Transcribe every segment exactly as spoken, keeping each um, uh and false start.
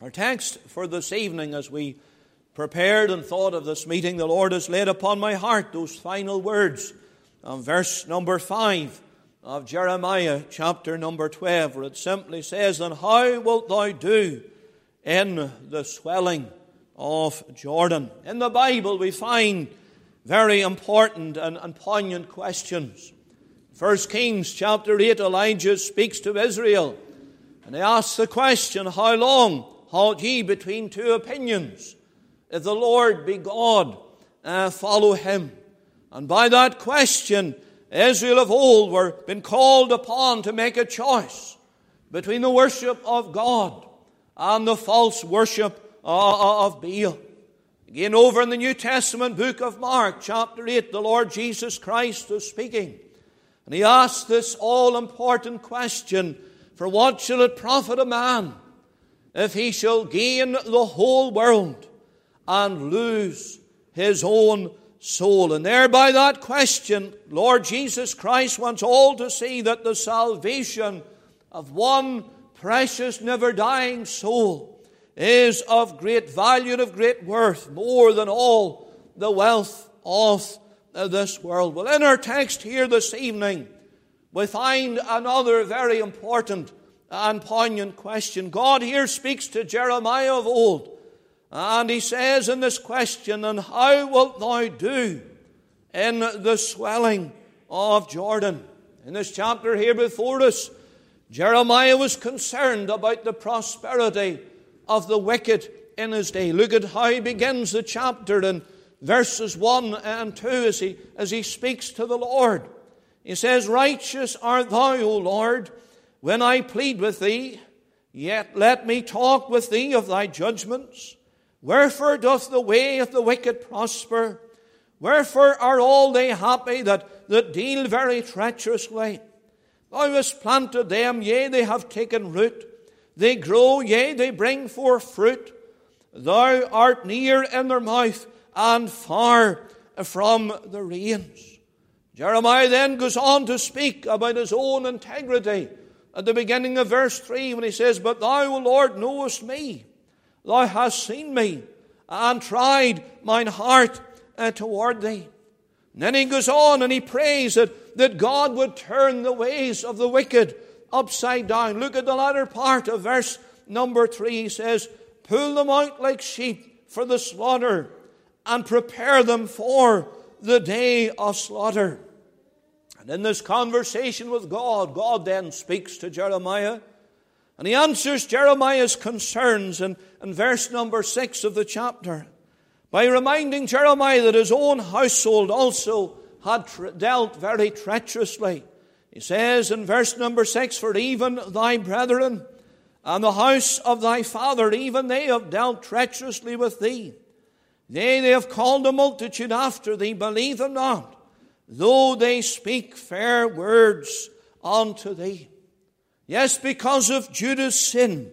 Our text for this evening, as we prepared and thought of this meeting, the Lord has laid upon my heart those final words of verse number five of Jeremiah chapter number twelve, where it simply says, "And how wilt thou do in the swelling of Jordan?" In the Bible we find very important and, and poignant questions. First Kings chapter eight, Elijah speaks to Israel, and he asks the question, "How long halt ye between two opinions? If the Lord be God, uh, follow him." And by that question, Israel of old were been called upon to make a choice between the worship of God and the false worship uh, of Baal. Again, over in the New Testament book of Mark, chapter eight, the Lord Jesus Christ is speaking. And he asks this all-important question, "For what shall it profit a man if he shall gain the whole world and lose his own soul?" And there by that question, Lord Jesus Christ wants all to see that the salvation of one precious, never-dying soul is of great value and of great worth, more than all the wealth of this world. Well, in our text here this evening, we find another very important and poignant question. God here speaks to Jeremiah of old, and he says in this question, "And how wilt thou do in the swelling of Jordan?" In this chapter here before us, Jeremiah was concerned about the prosperity of the wicked in his day. Look at how he begins the chapter in verses one and two as he, as he speaks to the Lord. He says, "Righteous art thou, O Lord, when I plead with thee, yet let me talk with thee of thy judgments. Wherefore doth the way of the wicked prosper? Wherefore are all they happy that, that deal very treacherously? Thou hast planted them, yea, they have taken root. They grow, yea, they bring forth fruit. Thou art near in their mouth and far from the rains." Jeremiah then goes on to speak about his own integrity at the beginning of verse three, when he says, "But thou, O Lord, knowest me. Thou hast seen me and tried mine heart uh, toward thee." And then he goes on and he prays that, that God would turn the ways of the wicked upside down. Look at the latter part of verse number three. He says, "Pull them out like sheep for the slaughter, and prepare them for the day of slaughter." And in this conversation with God, God then speaks to Jeremiah, and he answers Jeremiah's concerns in, in verse number six of the chapter by reminding Jeremiah that his own household also had tre- dealt very treacherously. He says in verse number six, "For even thy brethren and the house of thy father, even they have dealt treacherously with thee. They, they have called a multitude after thee, believe them not, though they speak fair words unto thee." Yes, because of Judah's sin,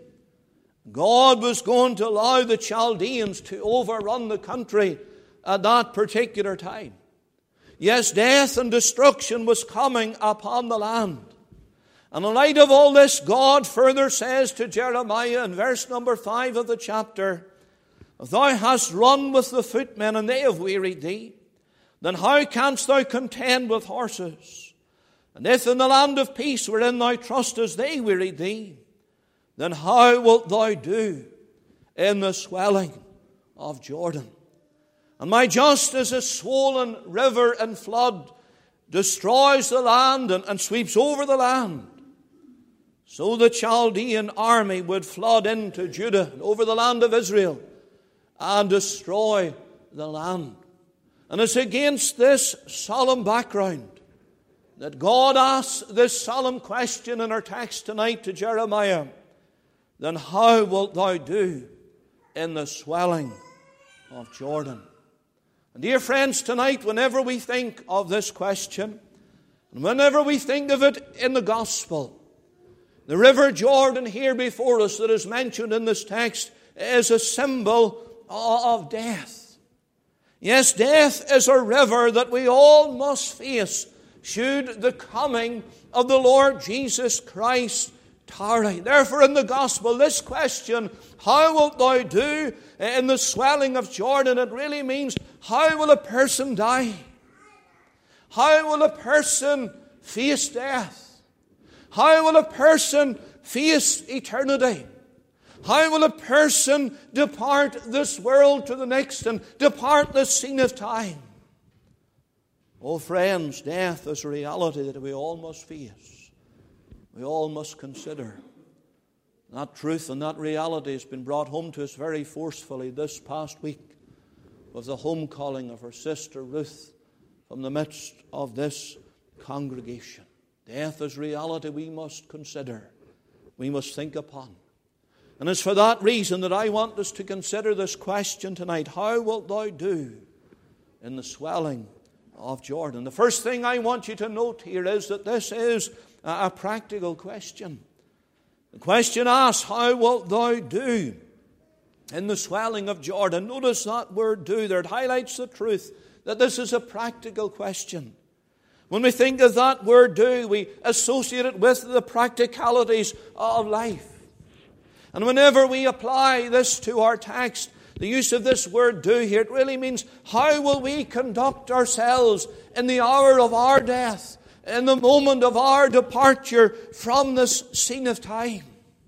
God was going to allow the Chaldeans to overrun the country at that particular time. Yes, death and destruction was coming upon the land. And in light of all this, God further says to Jeremiah in verse number five of the chapter, "If thou hast run with the footmen, and they have wearied thee, then how canst thou contend with horses? And if in the land of peace wherein thou trustest they wearied thee, then how wilt thou do in the swelling of Jordan?" And my just as a swollen river and flood destroys the land and, and sweeps over the land, so the Chaldean army would flood into Judah and over the land of Israel and destroy the land. And it's against this solemn background that God asks this solemn question in our text tonight to Jeremiah, "Then how wilt thou do in the swelling of Jordan?" And dear friends, tonight, whenever we think of this question, and whenever we think of it in the gospel, the river Jordan here before us that is mentioned in this text is a symbol of death. Yes, death is a river that we all must face should the coming of the Lord Jesus Christ tarry. Therefore in the gospel, this question, how wilt thou do in the swelling of Jordan, it really means, how will a person die? How will a person face death? How will a person face eternity? How will a person depart this world to the next and depart this scene of time? Oh friends, death is a reality that we all must face. We all must consider. That truth and that reality has been brought home to us very forcefully this past week with the home calling of our sister Ruth from the midst of this congregation. Death is reality we must consider, we must think upon. And it's for that reason that I want us to consider this question tonight. How wilt thou do in the swelling of Jordan? The first thing I want you to note here is that this is a practical question. The question asks, how wilt thou do in the swelling of Jordan? Notice that word do there. It highlights the truth that this is a practical question. When we think of that word do, we associate it with the practicalities of life. And whenever we apply this to our text, the use of this word do here, it really means, how will we conduct ourselves in the hour of our death, in the moment of our departure from this scene of time?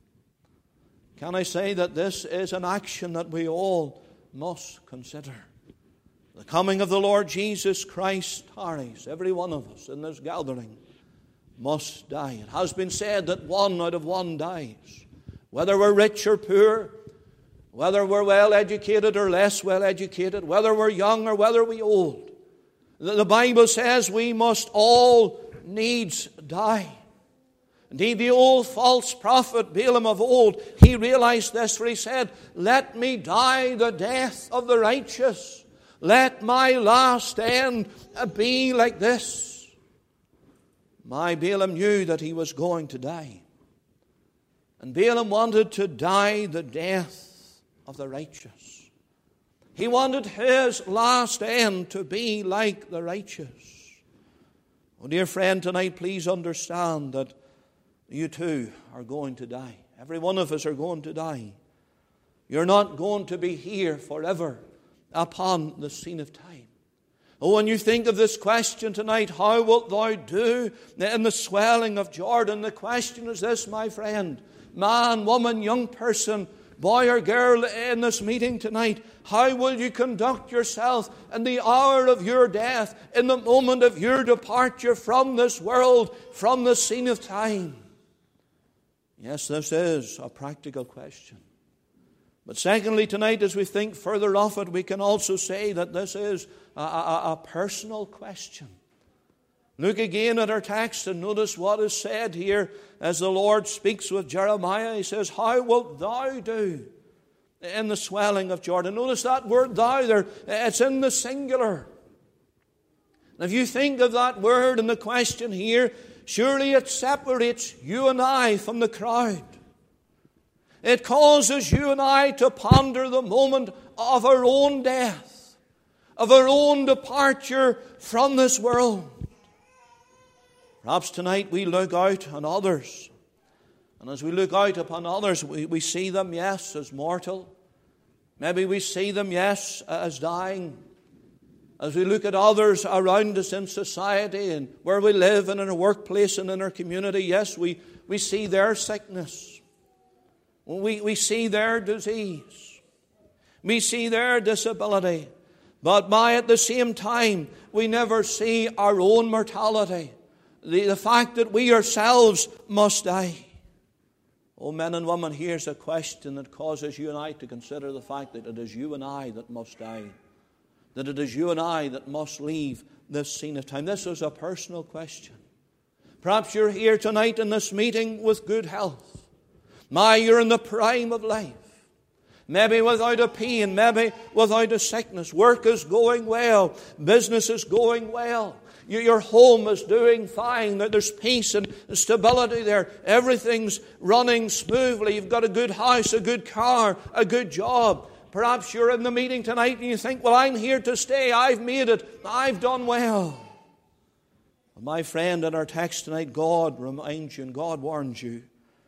Can I say that this is an action that we all must consider? The coming of the Lord Jesus Christ tarries. Every one of us in this gathering must die. It has been said that one out of one dies. Whether we're rich or poor, whether we're well educated or less well educated, whether we're young or whether we're old, the Bible says we must all needs die. Indeed, the old false prophet Balaam of old, he realized this, for he said, let me die the death of the righteous. Let my last end be like this. My Balaam knew that he was going to die. And Balaam wanted to die the death of the righteous. He wanted his last end to be like the righteous. Oh, dear friend, tonight please understand that you too are going to die. Every one of us are going to die. You're not going to be here forever upon the scene of time. Oh, when you think of this question tonight, how wilt thou do in the swelling of Jordan? The question is this, my friend, man, woman, young person, boy or girl in this meeting tonight, how will you conduct yourself in the hour of your death, in the moment of your departure from this world, from the scene of time? Yes, this is a practical question. But secondly, tonight, as we think further of it, we can also say that this is a, a, a personal question. Look again at our text and notice what is said here as the Lord speaks with Jeremiah. He says, how wilt thou do in the swelling of Jordan? Notice that word thou there. It's in the singular. And if you think of that word in the question here, surely it separates you and I from the crowd. It causes you and I to ponder the moment of our own death, of our own departure from this world. Perhaps tonight we look out on others. And as we look out upon others, we, we see them, yes, as mortal. Maybe we see them, yes, as dying. As we look at others around us in society and where we live and in our workplace and in our community, yes, we, we see their sickness. We, we see their disease. We see their disability. But by at the same time, we never see our own mortality. The, the fact that we ourselves must die. Oh, men and women, here's a question that causes you and I to consider the fact that it is you and I that must die. That it is you and I that must leave this scene of time. This is a personal question. Perhaps you're here tonight in this meeting with good health. My, you're in the prime of life. Maybe without a pain, maybe without a sickness. Work is going well. Business is going well. Your home is doing fine. There's peace and stability there. Everything's running smoothly. You've got a good house, a good car, a good job. Perhaps you're in the meeting tonight and you think, well, I'm here to stay. I've made it. I've done well. My friend, in our text tonight, God reminds you and God warns you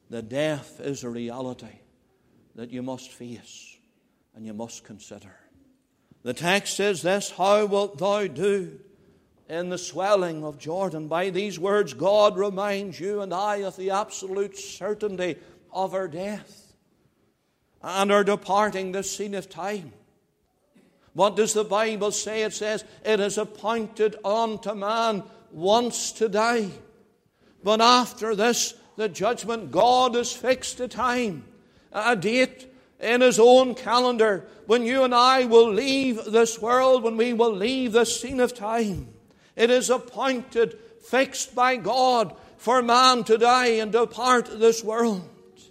that death is a reality that you must face and you must consider. The text says this, how wilt thou do in the swelling of Jordan? By these words, God reminds you and I of the absolute certainty of our death and our departing this scene of time. What does the Bible say? It says, it is appointed unto man once to die. But after this, the judgment. God has fixed a time, a date in His own calendar when you and I will leave this world, when we will leave this scene of time. It is appointed, fixed by God, for man to die and depart this world.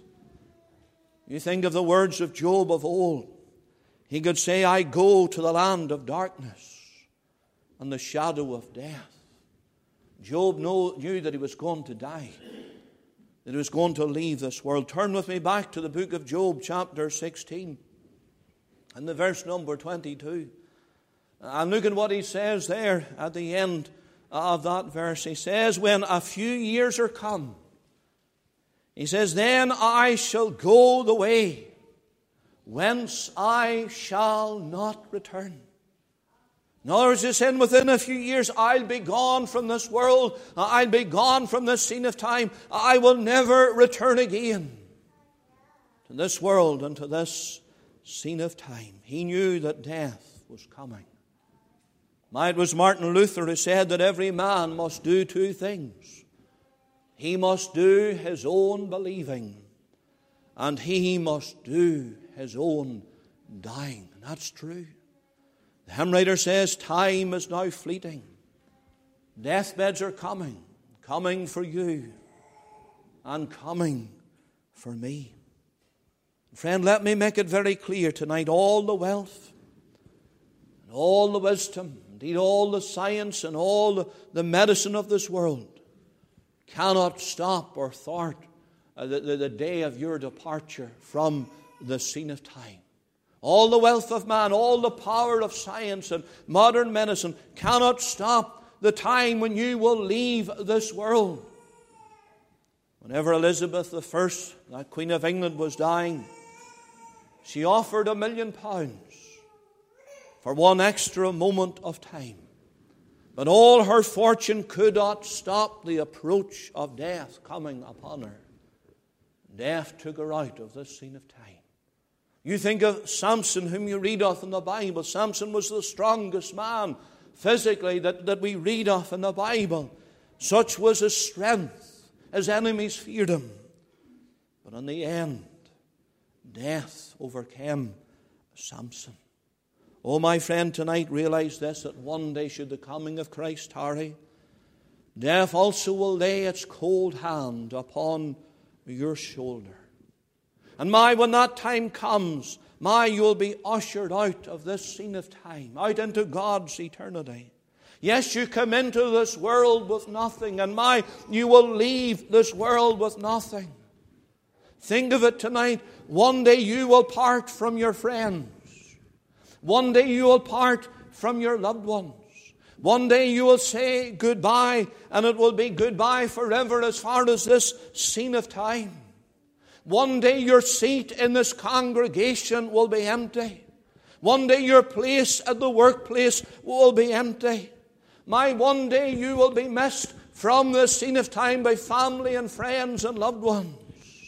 You think of the words of Job of old. He could say, I go to the land of darkness and the shadow of death. Job knew that he was going to die, that he was going to leave this world. Turn with me back to the book of Job, chapter sixteen, and the verse number twenty-two. And look at what he says there at the end of that verse. He says, when a few years are come, he says, then I shall go the way whence I shall not return. In other words, he's saying, within a few years, I'll be gone from this world. I'll be gone from this scene of time. I will never return again to this world and to this scene of time. He knew that death was coming. It was Martin Luther who said that every man must do two things. He must do his own believing, and he must do his own dying. And that's true. The hymn writer says, time is now fleeting. Deathbeds are coming, coming for you and coming for me. Friend, let me make it very clear tonight, all the wealth and all the wisdom, indeed all the science and all the, the medicine of this world cannot stop or thwart uh, the, the, the day of your departure from the scene of time. All the wealth of man, all the power of science and modern medicine cannot stop the time when you will leave this world. Whenever Elizabeth the First, that Queen of England, was dying, she offered a million pounds for one extra moment of time. But all her fortune could not stop the approach of death coming upon her. Death took her out of this scene of time. You think of Samson, whom you read of in the Bible. Samson was the strongest man physically that, that we read of in the Bible. Such was his strength. His enemies feared him. But in the end, death overcame Samson. Oh, my friend, tonight realize this, that one day should the coming of Christ tarry, death also will lay its cold hand upon your shoulder. And my, when that time comes, my, you'll be ushered out of this scene of time, out into God's eternity. Yes, you come into this world with nothing, and my, you will leave this world with nothing. Think of it tonight. One day you will part from your friends. One day you will part from your loved ones. One day you will say goodbye, and it will be goodbye forever as far as this scene of time. One day your seat in this congregation will be empty. One day your place at the workplace will be empty. My, one day you will be missed from this scene of time by family and friends and loved ones.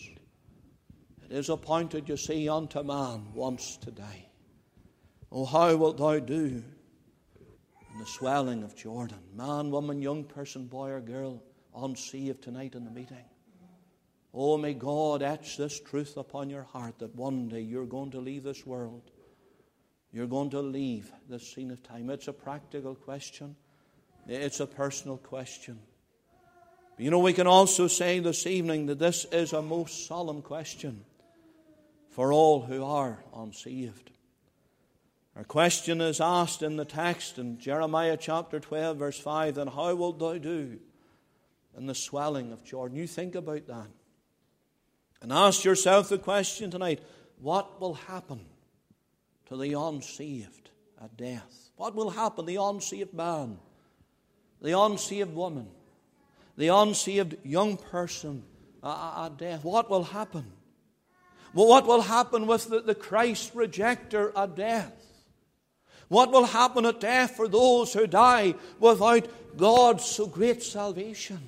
It is appointed, you see, unto man once to die. Oh, how wilt thou do in the swelling of Jordan? Man, woman, young person, boy or girl, unsaved tonight in the meeting. Oh, may God etch this truth upon your heart that one day you're going to leave this world. You're going to leave this scene of time. It's a practical question. It's a personal question. But you know, we can also say this evening that this is a most solemn question for all who are unsaved. Our question is asked in the text in Jeremiah chapter twelve, verse five, and how wilt thou do in the swelling of Jordan? You think about that. And ask yourself the question tonight, what will happen to the unsaved at death? What will happen to the unsaved man, the unsaved woman, the unsaved young person at death? What will happen? Well, what will happen with the, the Christ rejecter at death? What will happen at death for those who die without God's so great salvation?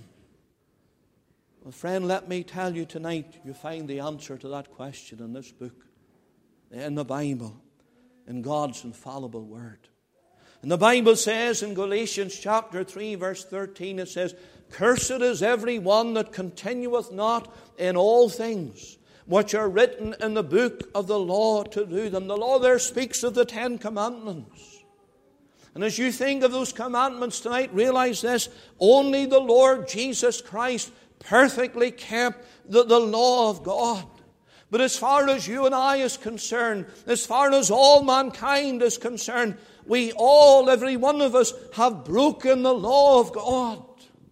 Well, friend, let me tell you tonight, you find the answer to that question in this book, in the Bible, in God's infallible Word. And the Bible says in Galatians chapter three, verse thirteen, it says, "Cursed is every one that continueth not in all things which are written in the book of the law to do them." The law there speaks of the Ten Commandments. And as you think of those commandments tonight, realize this: only the Lord Jesus Christ perfectly kept the, the law of God. But as far as you and I is concerned, as far as all mankind is concerned, we all, every one of us, have broken the law of God.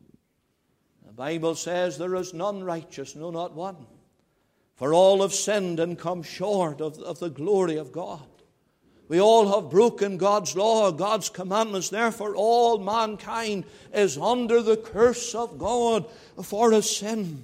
The Bible says there is none righteous, no, not one. For all have sinned and come short of, of the glory of God. We all have broken God's law, God's commandments. Therefore, all mankind is under the curse of God for his sin.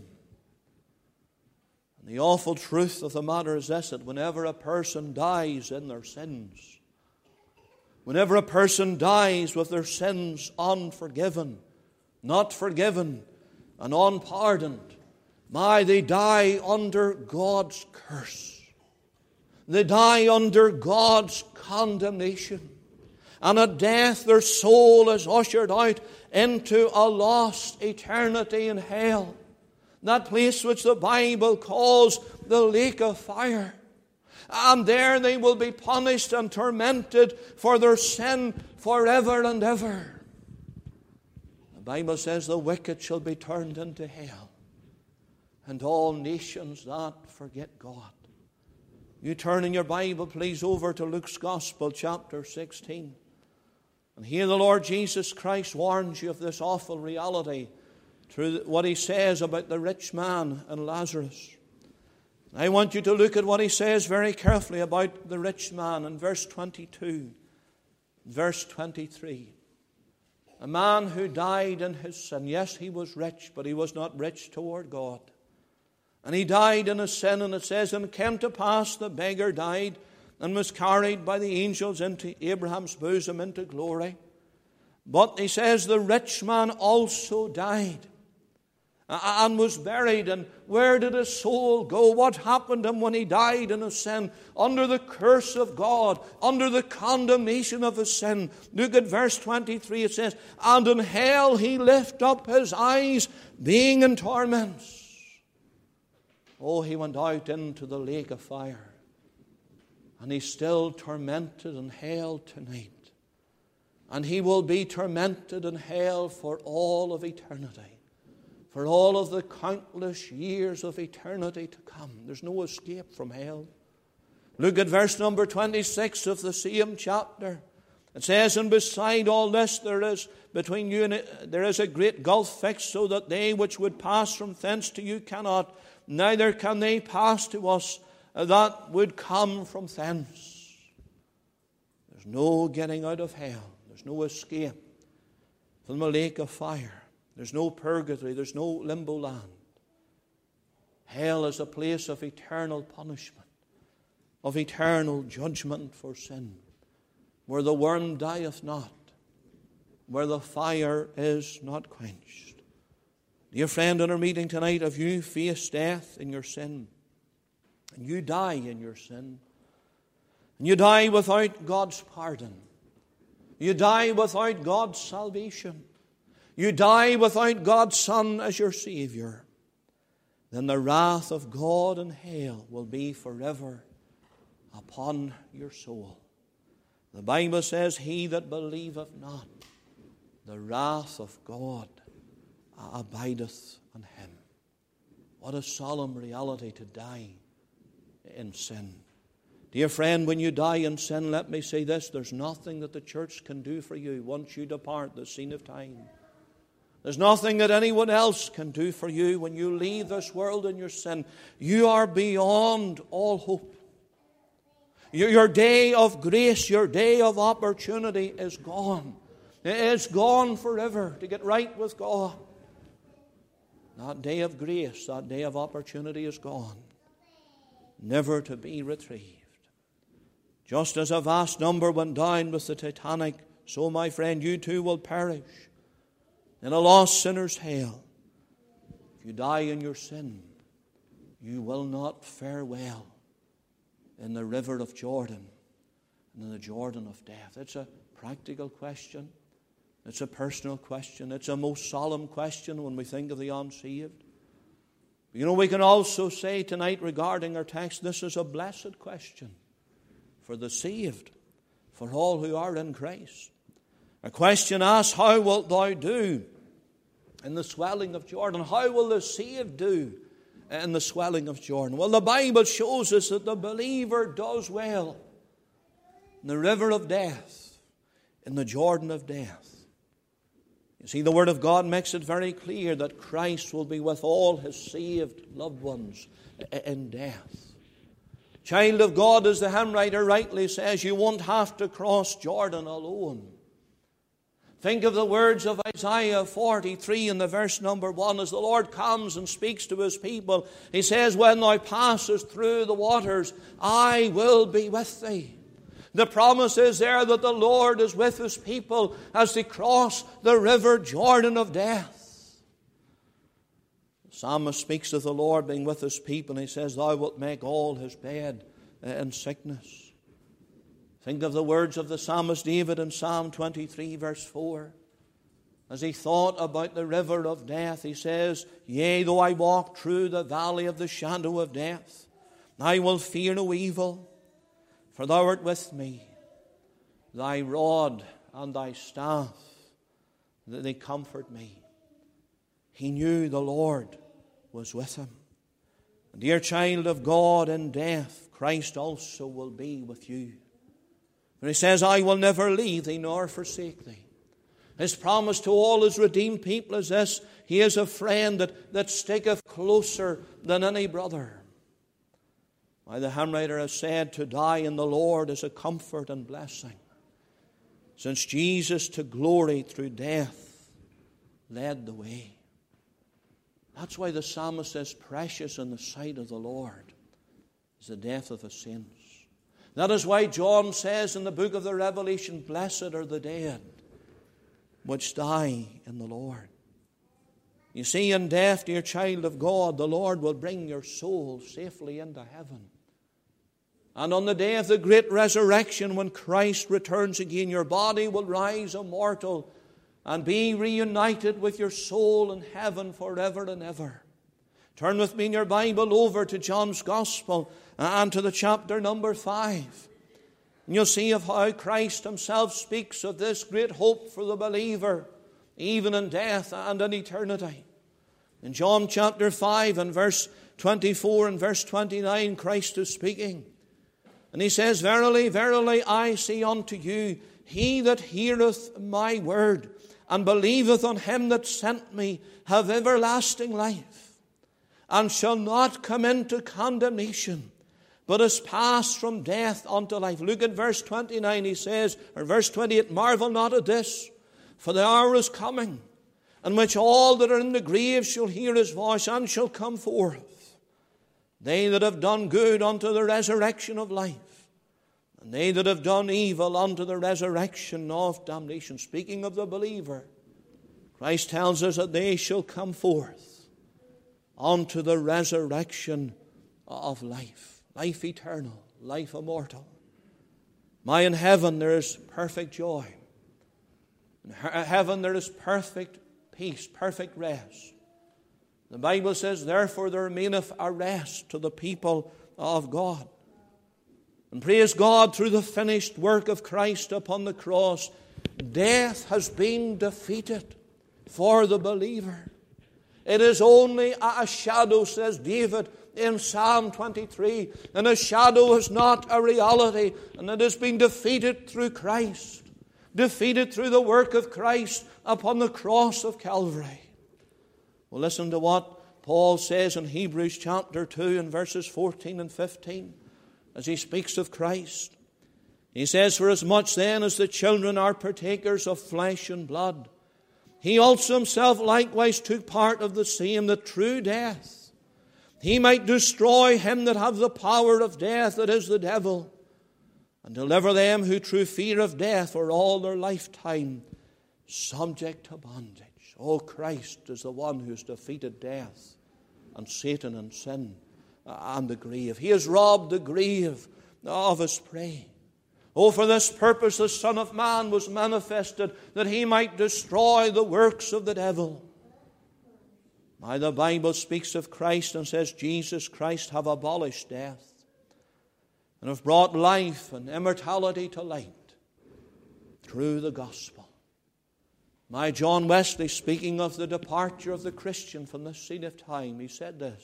And the awful truth of the matter is this, that whenever a person dies in their sins, whenever a person dies with their sins unforgiven, not forgiven, and unpardoned, my, they die under God's curse. They die under God's condemnation. And at death their soul is ushered out into a lost eternity in hell. That place which the Bible calls the lake of fire. And there they will be punished and tormented for their sin forever and ever. The Bible says the wicked shall be turned into hell, and all nations that forget God. You turn in your Bible, please, over to Luke's Gospel, chapter sixteen. And here the Lord Jesus Christ warns you of this awful reality through what he says about the rich man and Lazarus. I want you to look at what he says very carefully about the rich man in verse twenty-two, verse twenty-three. A man who died in his sin. Yes, he was rich, but he was not rich toward God. And he died in his sin, and it says, "And it came to pass, the beggar died, and was carried by the angels into Abraham's bosom into glory. But," he says, "the rich man also died, and was buried." And where did his soul go? What happened to him when he died in his sin? Under the curse of God, under the condemnation of his sin. Look at verse twenty-three. It says, "And in hell he lift up his eyes, being in torments." Oh, he went out into the lake of fire. And he's still tormented in hell tonight. And he will be tormented in hell for all of eternity. For all of the countless years of eternity to come. There's no escape from hell. Look at verse number twenty-six of the same chapter. It says, "And beside all this there is between you and it, there is a great gulf fixed, so that they which would pass from thence to you cannot, neither can they pass to us that would come from thence." There's no getting out of hell. There's no escape from the lake of fire. There's no purgatory. There's no limbo land. Hell is a place of eternal punishment, of eternal judgment for sin, where the worm dieth not, where the fire is not quenched. Dear friend, in our meeting tonight, have you faced death in your sin? And you die in your sin. And you die without God's pardon. You die without God's salvation. You die without God's Son as your Savior. Then the wrath of God in hell will be forever upon your soul. The Bible says, "He that believeth not, the wrath of God abideth on him." What a solemn reality to die in sin. Dear friend, when you die in sin, let me say this: there's nothing that the church can do for you once you depart the scene of time. There's nothing that anyone else can do for you when you leave this world in your sin. You are beyond all hope. Your day of grace, your day of opportunity is gone. It's gone forever to get right with God. That day of grace, that day of opportunity is gone, never to be retrieved. Just as a vast number went down with the Titanic, so, my friend, you too will perish in a lost sinner's hell. If you die in your sin, you will not fare well in the river of Jordan and in the Jordan of death. It's a practical question. It's a personal question. It's a most solemn question when we think of the unsaved. You know, we can also say tonight regarding our text, this is a blessed question for the saved, for all who are in Christ. A question asks, how wilt thou do in the swelling of Jordan? How will the saved do in the swelling of Jordan? Well, the Bible shows us that the believer does well in the river of death, in the Jordan of death. You see, the Word of God makes it very clear that Christ will be with all His saved loved ones in death. Child of God, as the hymn writer rightly says, you won't have to cross Jordan alone. Think of the words of Isaiah forty-three in the verse number one. As the Lord comes and speaks to His people, He says, when thou passest through the waters, I will be with thee. The promise is there that the Lord is with His people as they cross the river Jordan of death. The psalmist speaks of the Lord being with His people, and he says, thou wilt make all his bed in sickness. Think of the words of the psalmist David in Psalm twenty-three, verse four. As he thought about the river of death, he says, yea, though I walk through the valley of the shadow of death, I will fear no evil, for thou art with me. Thy rod and thy staff, they comfort me. He knew the Lord was with him. Dear child of God, in death, Christ also will be with you. And He says, I will never leave thee nor forsake thee. His promise to all His redeemed people is this: He is a friend that, that sticketh closer than any brother. Why, the hymn writer has said, to die in the Lord is a comfort and blessing, since Jesus to glory through death led the way. That's why the psalmist says, precious in the sight of the Lord is the death of His saints. That is why John says in the book of the Revelation, blessed are the dead which die in the Lord. You see, in death, dear child of God, the Lord will bring your soul safely into heaven. And on the day of the great resurrection, when Christ returns again, your body will rise immortal and be reunited with your soul in heaven forever and ever. Turn with me in your Bible over to John's Gospel and to the chapter number five. And you'll see of how Christ Himself speaks of this great hope for the believer, even in death and in eternity. In John chapter five and verse twenty-four and verse twenty-nine, Christ is speaking. And He says, verily, verily, I say unto you, he that heareth my word and believeth on Him that sent me have everlasting life, and shall not come into condemnation, but is passed from death unto life. Look at verse twenty-nine. He says, or verse twenty-eight, marvel not at this, for the hour is coming, in which all that are in the grave shall hear His voice, and shall come forth. They that have done good unto the resurrection of life, and they that have done evil unto the resurrection of damnation. Speaking of the believer, Christ tells us that they shall come forth unto the resurrection of life. Life eternal, life immortal. My, in heaven there is perfect joy. In heaven there is perfect peace, perfect rest. The Bible says, therefore there remaineth a rest to the people of God. And praise God, through the finished work of Christ upon the cross, death has been defeated for the believer. It is only a shadow, says David in Psalm twenty-three, and a shadow is not a reality, and it has been defeated through Christ, defeated through the work of Christ upon the cross of Calvary. Well, listen to what Paul says in Hebrews chapter two and verses fourteen and fifteen as he speaks of Christ. He says, for as much then as the children are partakers of flesh and blood, He also himself likewise took part of the same, the true death. He might destroy him that have the power of death, that is the devil, and deliver them who through fear of death were all their lifetime subject to bondage. Oh, Christ is the one who has defeated death and Satan and sin and the grave. He has robbed the grave of his prey. Oh, for this purpose the Son of Man was manifested, that he might destroy the works of the devil. Now the Bible speaks of Christ and says, Jesus Christ have abolished death and have brought life and immortality to light through the gospel. My John Wesley, speaking of the departure of the Christian from this seat of time, he said this.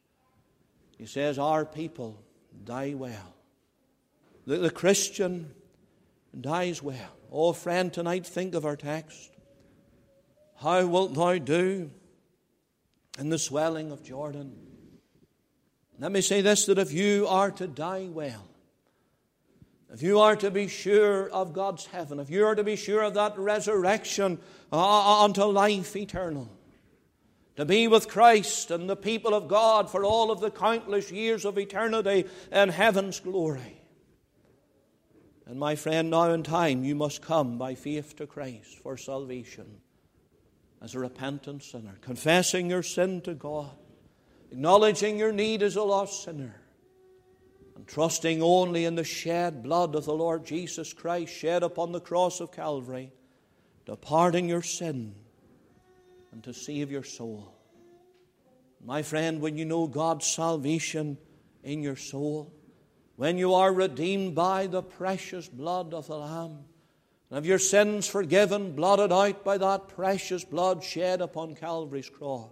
He says, our people die well. The, the Christian dies well. Oh, friend, tonight think of our text. How wilt thou do in the swelling of Jordan? Let me say this, that if you are to die well, if you are to be sure of God's heaven, if you are to be sure of that resurrection uh, unto life eternal, to be with Christ and the people of God for all of the countless years of eternity in heaven's glory, and my friend, now in time you must come by faith to Christ for salvation as a repentant sinner, confessing your sin to God, acknowledging your need as a lost sinner, and trusting only in the shed blood of the Lord Jesus Christ shed upon the cross of Calvary to pardon your sin and to save your soul. My friend, when you know God's salvation in your soul, when you are redeemed by the precious blood of the Lamb, and have your sins forgiven, blotted out by that precious blood shed upon Calvary's cross,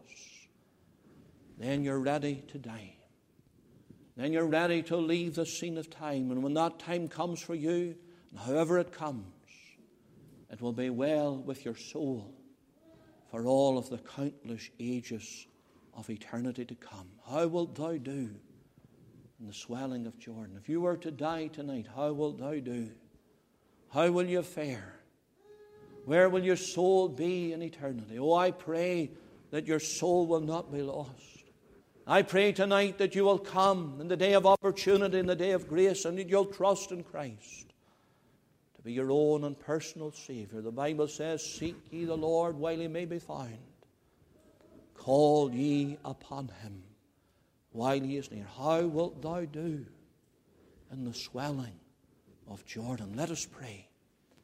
then you're ready to die. Then you're ready to leave the scene of time. And when that time comes for you, and however it comes, it will be well with your soul for all of the countless ages of eternity to come. How wilt thou do in the swelling of Jordan? If you were to die tonight, how wilt thou do? How will you fare? Where will your soul be in eternity? Oh, I pray that your soul will not be lost. I pray tonight that you will come in the day of opportunity, in the day of grace, and that you'll trust in Christ to be your own and personal Savior. The Bible says, seek ye the Lord while he may be found. Call ye upon him while he is near. How wilt thou do in the swelling of Jordan? Let us pray.